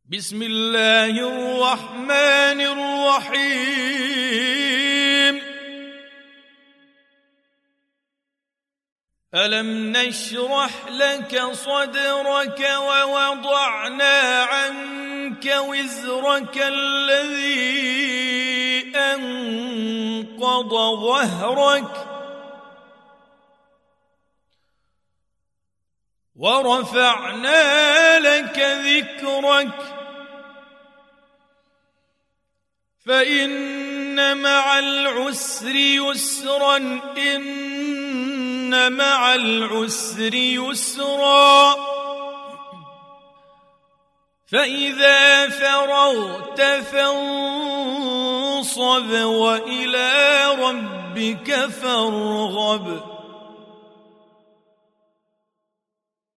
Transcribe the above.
بسم الله الرحمن الرحيم ألم نشرح لك صدرك ووضعنا عنك وزرك الذي أنقض ظهرك ورفعنا لك ذكرك فإن مع العسر يسرا إن مع العسر يسرا فإذا فرغت فانصب وإلى ربك فارغب